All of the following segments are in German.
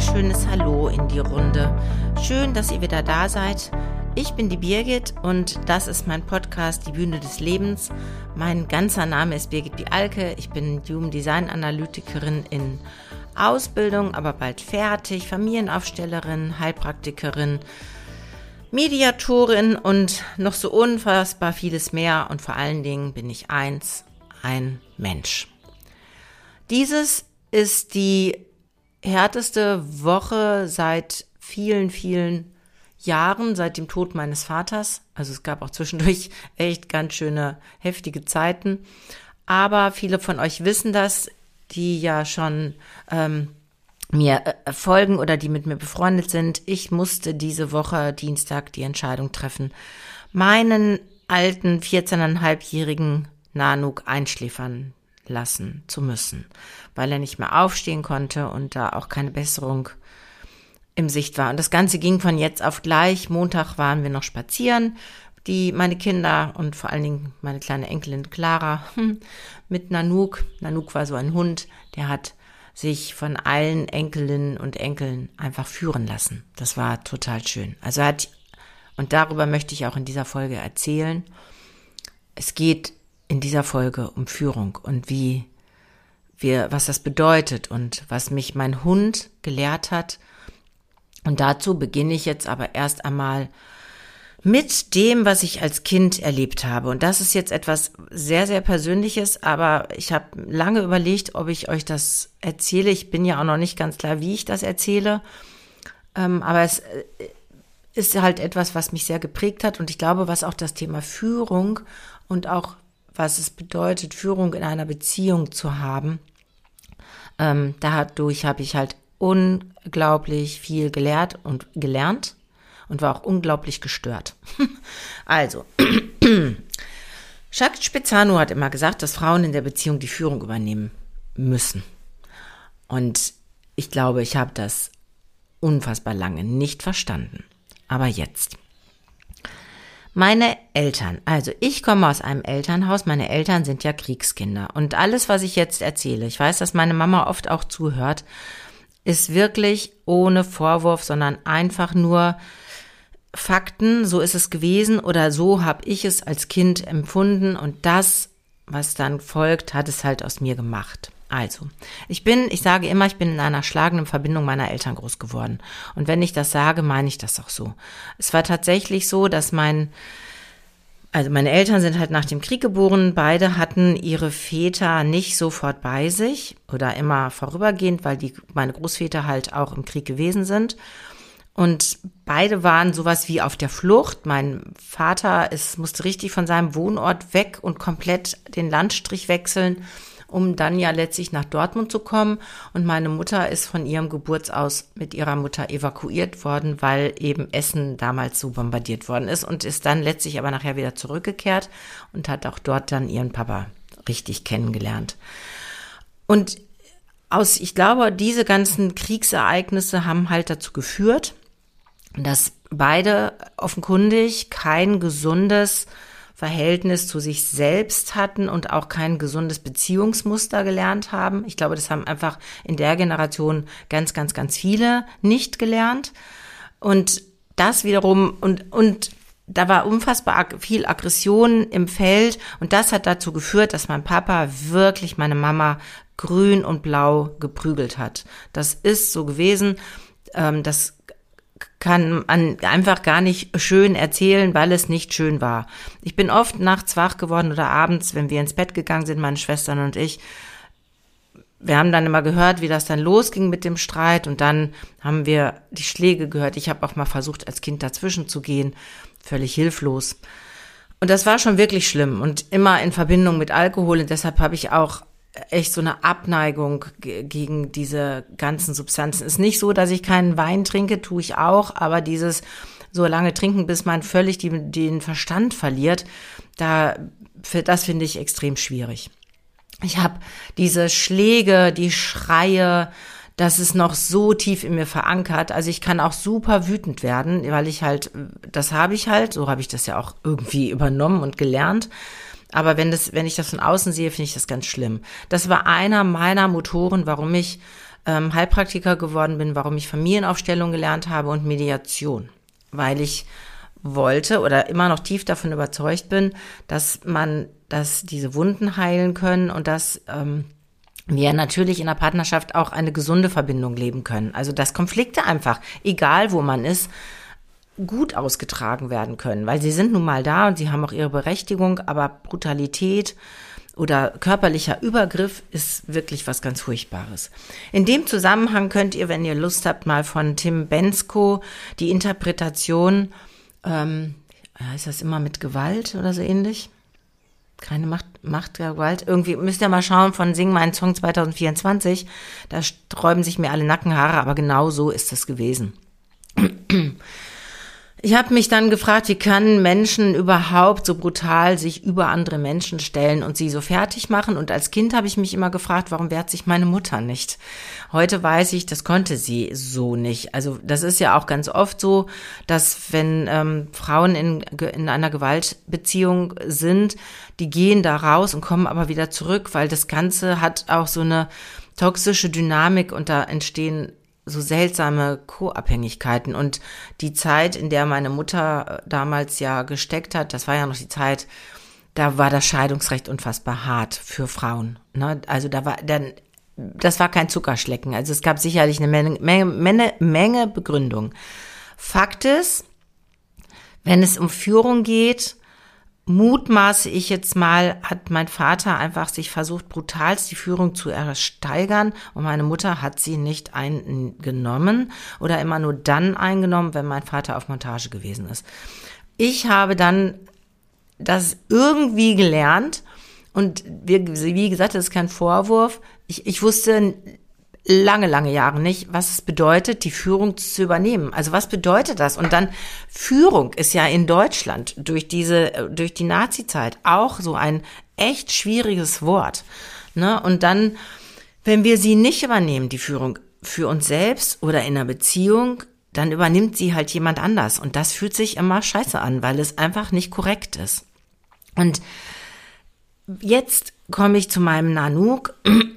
wunderschönes Hallo in die Runde. Schön, dass ihr wieder da seid. Ich bin die Birgit und das ist mein Podcast Die Bühne des Lebens. Mein ganzer Name ist Birgit Bialke. Ich bin Human Design Analytikerin in Ausbildung, aber bald fertig, Familienaufstellerin, Heilpraktikerin, Mediatorin und noch so unfassbar vieles mehr. Und vor allen Dingen bin ich ein Mensch. Dieses ist die härteste Woche seit vielen, vielen Jahren, seit dem Tod meines Vaters. Also es gab auch zwischendurch echt ganz schöne, heftige Zeiten. Aber viele von euch wissen das, die ja schon mir folgen oder die mit mir befreundet sind. Ich musste diese Woche Dienstag die Entscheidung treffen, meinen alten 14,5-jährigen Nanuk einschläfern lassen zu müssen, weil er nicht mehr aufstehen konnte und da auch keine Besserung im Sicht war. Und das Ganze ging von jetzt auf gleich. Montag waren wir noch spazieren, meine Kinder und vor allen Dingen meine kleine Enkelin Clara mit Nanuk. Nanuk war so ein Hund, der hat sich von allen Enkelinnen und Enkeln einfach führen lassen. Das war total schön. Und darüber möchte ich auch in dieser Folge erzählen. Es geht in dieser Folge um Führung und was das bedeutet und was mich mein Hund gelehrt hat. Und dazu beginne ich jetzt aber erst einmal mit dem, was ich als Kind erlebt habe. Und das ist jetzt etwas sehr, sehr Persönliches, aber ich habe lange überlegt, ob ich euch das erzähle. Ich bin ja auch noch nicht ganz klar, wie ich das erzähle. Aber es ist halt etwas, was mich sehr geprägt hat. Und ich glaube, was auch das Thema Führung und auch was es bedeutet, Führung in einer Beziehung zu haben. Dadurch habe ich halt unglaublich viel gelernt und war auch unglaublich gestört. Also, Jacques Spezzano hat immer gesagt, dass Frauen in der Beziehung die Führung übernehmen müssen. Und ich glaube, ich habe das unfassbar lange nicht verstanden. Aber jetzt. Meine Eltern, also ich komme aus einem Elternhaus, meine Eltern sind ja Kriegskinder und alles, was ich jetzt erzähle, ich weiß, dass meine Mama oft auch zuhört, ist wirklich ohne Vorwurf, sondern einfach nur Fakten, so ist es gewesen oder so habe ich es als Kind empfunden und das, was dann folgt, hat es halt aus mir gemacht. Also, ich sage immer, ich bin in einer schlagenden Verbindung meiner Eltern groß geworden. Und wenn ich das sage, meine ich das auch so. Es war tatsächlich so, dass meine Eltern sind halt nach dem Krieg geboren. Beide hatten ihre Väter nicht sofort bei sich oder immer vorübergehend, weil meine Großväter halt auch im Krieg gewesen sind. Und beide waren sowas wie auf der Flucht. Mein Vater musste richtig von seinem Wohnort weg und komplett den Landstrich wechseln, um dann ja letztlich nach Dortmund zu kommen. Und meine Mutter ist von ihrem Geburtshaus mit ihrer Mutter evakuiert worden, weil eben Essen damals so bombardiert worden ist und ist dann letztlich aber nachher wieder zurückgekehrt und hat auch dort dann ihren Papa richtig kennengelernt. Und ich glaube, diese ganzen Kriegsereignisse haben halt dazu geführt, dass beide offenkundig kein gesundes Verhältnis zu sich selbst hatten und auch kein gesundes Beziehungsmuster gelernt haben. Ich glaube, das haben einfach in der Generation ganz, ganz, ganz viele nicht gelernt. Und das wiederum, und da war unfassbar viel Aggression im Feld. Und das hat dazu geführt, dass mein Papa wirklich meine Mama grün und blau geprügelt hat. Das ist so gewesen. Das kann man einfach gar nicht schön erzählen, weil es nicht schön war. Ich bin oft nachts wach geworden oder abends, wenn wir ins Bett gegangen sind, meine Schwestern und ich. Wir haben dann immer gehört, wie das dann losging mit dem Streit und dann haben wir die Schläge gehört. Ich habe auch mal versucht, als Kind dazwischen zu gehen, völlig hilflos. Und das war schon wirklich schlimm und immer in Verbindung mit Alkohol und deshalb habe ich auch echt so eine Abneigung gegen diese ganzen Substanzen. Ist nicht so, dass ich keinen Wein trinke, tue ich auch, aber dieses so lange trinken, bis man völlig den Verstand verliert, das finde ich extrem schwierig. Ich habe diese Schläge, die Schreie, das ist noch so tief in mir verankert. Also ich kann auch super wütend werden, weil so habe ich das ja auch irgendwie übernommen und gelernt. Aber wenn ich das von außen sehe, finde ich das ganz schlimm. Das war einer meiner Motoren, warum ich Heilpraktiker geworden bin, warum ich Familienaufstellung gelernt habe und Mediation, weil ich wollte oder immer noch tief davon überzeugt bin, dass diese Wunden heilen können und dass wir natürlich in der Partnerschaft auch eine gesunde Verbindung leben können. Also dass Konflikte einfach, egal wo man ist, gut ausgetragen werden können, weil sie sind nun mal da und sie haben auch ihre Berechtigung, aber Brutalität oder körperlicher Übergriff ist wirklich was ganz Furchtbares. In dem Zusammenhang könnt ihr, wenn ihr Lust habt, mal von Tim Bendzko die Interpretation, ist das immer mit Gewalt oder so ähnlich? Keine Macht der Gewalt. Irgendwie müsst ihr mal schauen von Sing meinen Song 2024. Da sträuben sich mir alle Nackenhaare, aber genau so ist es gewesen. Ich habe mich dann gefragt, wie können Menschen überhaupt so brutal sich über andere Menschen stellen und sie so fertig machen? Und als Kind habe ich mich immer gefragt, warum wehrt sich meine Mutter nicht? Heute weiß ich, das konnte sie so nicht. Also das ist ja auch ganz oft so, dass wenn Frauen in einer Gewaltbeziehung sind, die gehen da raus und kommen aber wieder zurück, weil das Ganze hat auch so eine toxische Dynamik und da entstehen so seltsame Co-Abhängigkeiten. Und die Zeit, in der meine Mutter damals ja gesteckt hat, das war ja noch die Zeit, da war das Scheidungsrecht unfassbar hart für Frauen. Ne? Also das war kein Zuckerschlecken. Also es gab sicherlich eine Menge Begründung. Fakt ist, wenn es um Führung geht, mutmaße ich jetzt mal, hat mein Vater einfach sich versucht, brutalst die Führung zu ersteigern und meine Mutter hat sie nicht eingenommen oder immer nur dann eingenommen, wenn mein Vater auf Montage gewesen ist. Ich habe dann das irgendwie gelernt und wie gesagt, das ist kein Vorwurf. Ich wusste lange Jahre nicht, was es bedeutet, die Führung zu übernehmen. Also was bedeutet das? Und dann Führung ist ja in Deutschland durch die Nazi-Zeit auch so ein echt schwieriges Wort. Ne? Und dann, wenn wir sie nicht übernehmen, die Führung für uns selbst oder in einer Beziehung, dann übernimmt sie halt jemand anders. Und das fühlt sich immer scheiße an, weil es einfach nicht korrekt ist. Und jetzt komme ich zu meinem Nanook.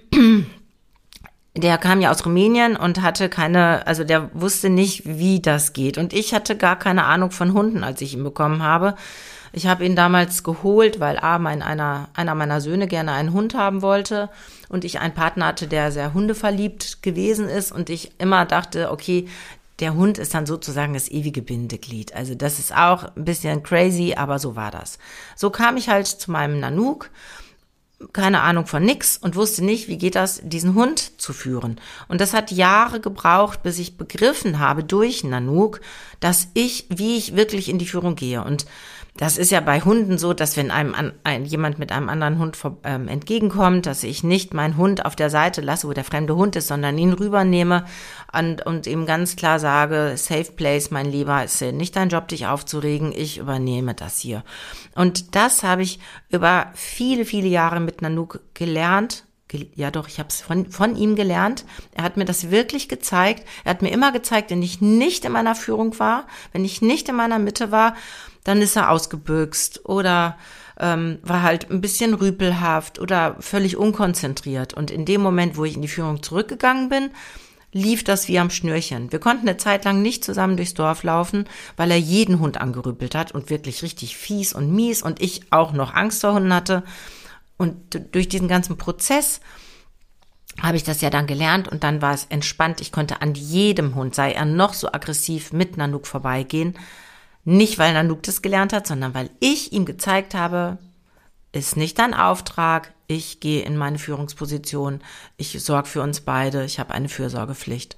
Der kam ja aus Rumänien und hatte der wusste nicht, wie das geht. Und ich hatte gar keine Ahnung von Hunden, als ich ihn bekommen habe. Ich habe ihn damals geholt, weil einer meiner Söhne gerne einen Hund haben wollte und ich einen Partner hatte, der sehr hundeverliebt gewesen ist und ich immer dachte, okay, der Hund ist dann sozusagen das ewige Bindeglied. Also das ist auch ein bisschen crazy, aber so war das. So kam ich halt zu meinem Nanook, keine Ahnung von nix und wusste nicht, wie geht das, diesen Hund zu führen. Und das hat Jahre gebraucht, bis ich begriffen habe durch Nanook, wie ich wirklich in die Führung gehe. Und das ist ja bei Hunden so, dass wenn jemand mit einem anderen Hund entgegenkommt, dass ich nicht meinen Hund auf der Seite lasse, wo der fremde Hund ist, sondern ihn rübernehme und ihm ganz klar sage, safe place, mein Lieber, ist nicht dein Job, dich aufzuregen, ich übernehme das hier. Und das habe ich über viele Jahre mit Nanook gelernt. Ja doch, ich habe es von ihm gelernt. Er hat mir das wirklich gezeigt. Er hat mir immer gezeigt, wenn ich nicht in meiner Führung war, wenn ich nicht in meiner Mitte war, dann ist er ausgebüxt oder war halt ein bisschen rüpelhaft oder völlig unkonzentriert. Und in dem Moment, wo ich in die Führung zurückgegangen bin, lief das wie am Schnürchen. Wir konnten eine Zeit lang nicht zusammen durchs Dorf laufen, weil er jeden Hund angerüpelt hat und wirklich richtig fies und mies und ich auch noch Angst vor Hunden hatte. Und durch diesen ganzen Prozess habe ich das ja dann gelernt und dann war es entspannt. Ich konnte an jedem Hund, sei er noch so aggressiv, mit Nanook vorbeigehen. Nicht, weil Nanook das gelernt hat, sondern weil ich ihm gezeigt habe, ist nicht dein Auftrag, ich gehe in meine Führungsposition, ich sorge für uns beide, ich habe eine Fürsorgepflicht.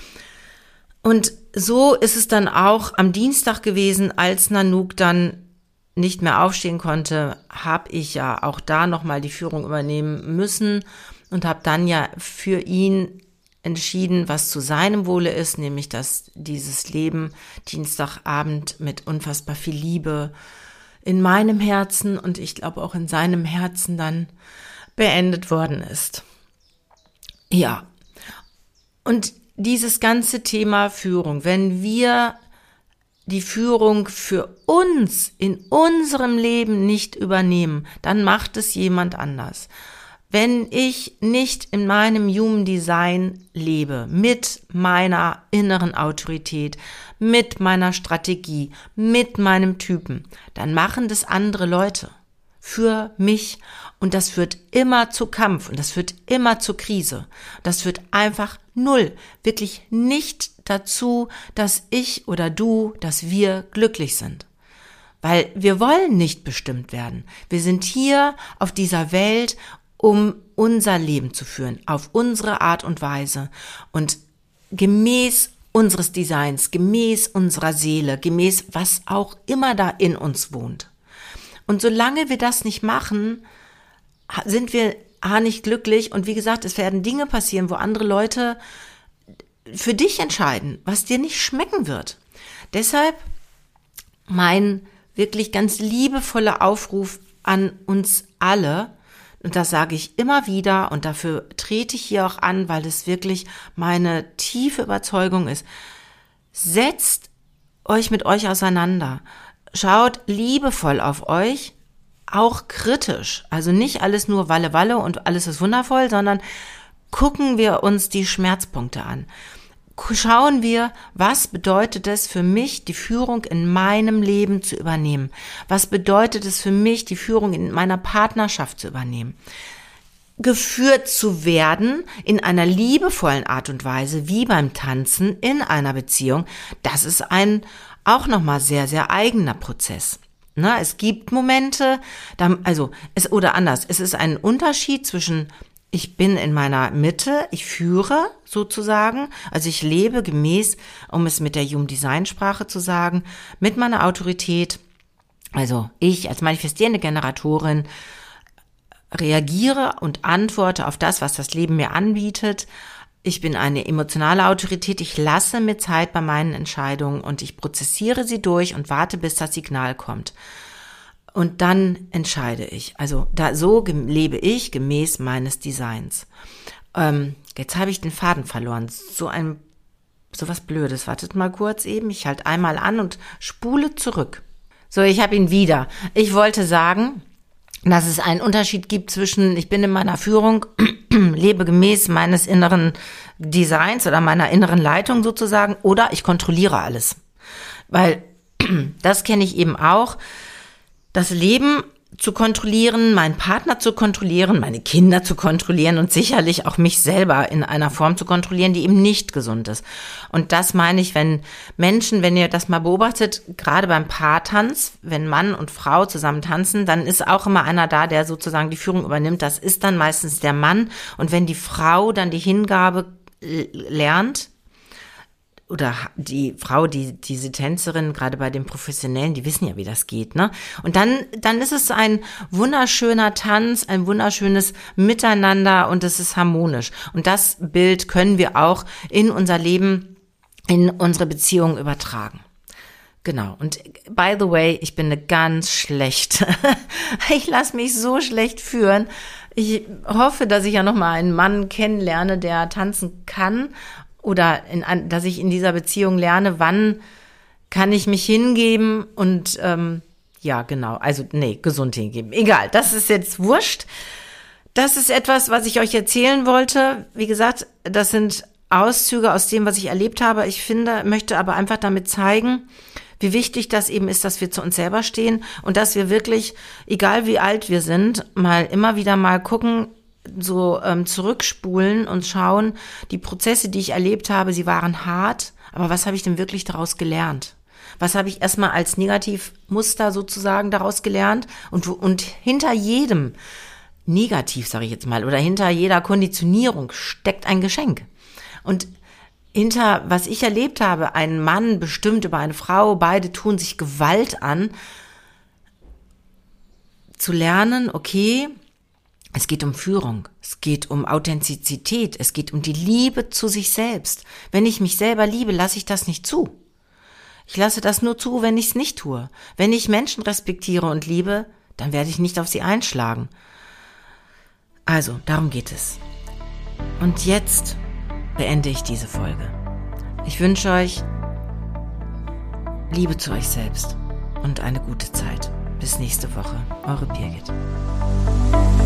Und so ist es dann auch am Dienstag gewesen, als Nanook dann nicht mehr aufstehen konnte, habe ich ja auch da nochmal die Führung übernehmen müssen und habe dann ja für ihn entschieden, was zu seinem Wohle ist, nämlich dass dieses Leben Dienstagabend mit unfassbar viel Liebe in meinem Herzen und ich glaube auch in seinem Herzen dann beendet worden ist. Ja, und dieses ganze Thema Führung, wenn wir die Führung für uns in unserem Leben nicht übernehmen, dann macht es jemand anders. wenn ich nicht in meinem Human Design lebe, mit meiner inneren Autorität, mit meiner Strategie, mit meinem Typen, dann machen das andere Leute für mich und das führt immer zu Kampf und das führt immer zur Krise. Das führt einfach null, wirklich nicht dazu, dass ich oder du, dass wir glücklich sind. Weil wir wollen nicht bestimmt werden. Wir sind hier auf dieser Welt, um unser Leben zu führen, auf unsere Art und Weise und gemäß unseres Designs, gemäß unserer Seele, gemäß was auch immer da in uns wohnt. Und solange wir das nicht machen, sind wir nicht glücklich. Und wie gesagt, es werden Dinge passieren, wo andere Leute für dich entscheiden, was dir nicht schmecken wird. Deshalb mein wirklich ganz liebevoller Aufruf an uns alle, und das sage ich immer wieder und dafür trete ich hier auch an, weil es wirklich meine tiefe Überzeugung ist. Setzt euch mit euch auseinander. Schaut liebevoll auf euch, auch kritisch. Also nicht alles nur Walle Walle und alles ist wundervoll, sondern gucken wir uns die Schmerzpunkte an. Schauen wir, was bedeutet es für mich, die Führung in meinem Leben zu übernehmen? Was bedeutet es für mich, die Führung in meiner Partnerschaft zu übernehmen? Geführt zu werden in einer liebevollen Art und Weise, wie beim Tanzen in einer Beziehung, das ist ein auch nochmal sehr, sehr eigener Prozess. Na, es gibt Momente, es ist ein Unterschied zwischen ich bin in meiner Mitte, ich führe sozusagen, also ich lebe gemäß, um es mit der Human Design Sprache zu sagen, mit meiner Autorität, also ich als manifestierende Generatorin reagiere und antworte auf das, was das Leben mir anbietet. Ich bin eine emotionale Autorität, ich lasse mir Zeit bei meinen Entscheidungen und ich prozessiere sie durch und warte, bis das Signal kommt. Und dann entscheide ich. Also so lebe ich gemäß meines Designs. Jetzt habe ich den Faden verloren. So was Blödes. Wartet mal kurz eben. Ich halte einmal an und spule zurück. So, ich habe ihn wieder. Ich wollte sagen, dass es einen Unterschied gibt zwischen, ich bin in meiner Führung, lebe gemäß meines inneren Designs oder meiner inneren Leitung sozusagen, oder ich kontrolliere alles. Weil das kenne ich eben auch. Das Leben zu kontrollieren, meinen Partner zu kontrollieren, meine Kinder zu kontrollieren und sicherlich auch mich selber in einer Form zu kontrollieren, die eben nicht gesund ist. Und das meine ich, wenn ihr das mal beobachtet, gerade beim Paartanz, wenn Mann und Frau zusammen tanzen, dann ist auch immer einer da, der sozusagen die Führung übernimmt. Das ist dann meistens der Mann. Und wenn die Frau dann die Hingabe lernt, oder die Frau, diese Tänzerin, gerade bei den Professionellen, die wissen ja, wie das geht, ne? Und dann ist es ein wunderschöner Tanz, ein wunderschönes Miteinander und es ist harmonisch. Und das Bild können wir auch in unser Leben, in unsere Beziehung übertragen. Genau. Und by the way, ich bin eine ganz schlecht. Ich lasse mich so schlecht führen. Ich hoffe, dass ich ja noch mal einen Mann kennenlerne, der tanzen kann. Oder dass ich in dieser Beziehung lerne, wann kann ich mich hingeben und gesund hingeben. Egal, das ist jetzt wurscht. Das ist etwas, was ich euch erzählen wollte. Wie gesagt, das sind Auszüge aus dem, was ich erlebt habe. Möchte aber einfach damit zeigen, wie wichtig das eben ist, dass wir zu uns selber stehen und dass wir wirklich, egal wie alt wir sind, immer wieder mal gucken, zurückspulen und schauen, die Prozesse, die ich erlebt habe, sie waren hart, aber was habe ich denn wirklich daraus gelernt? Was habe ich erstmal als Negativmuster sozusagen daraus gelernt? Und hinter jedem Negativ, sage ich jetzt mal, oder hinter jeder Konditionierung steckt ein Geschenk. Und hinter, was ich erlebt habe, ein Mann bestimmt über eine Frau, beide tun sich Gewalt an, zu lernen, okay, es geht um Führung, es geht um Authentizität, es geht um die Liebe zu sich selbst. Wenn ich mich selber liebe, lasse ich das nicht zu. Ich lasse das nur zu, wenn ich es nicht tue. Wenn ich Menschen respektiere und liebe, dann werde ich nicht auf sie einschlagen. Also, darum geht es. Und jetzt beende ich diese Folge. Ich wünsche euch Liebe zu euch selbst und eine gute Zeit. Bis nächste Woche. Eure Birgit.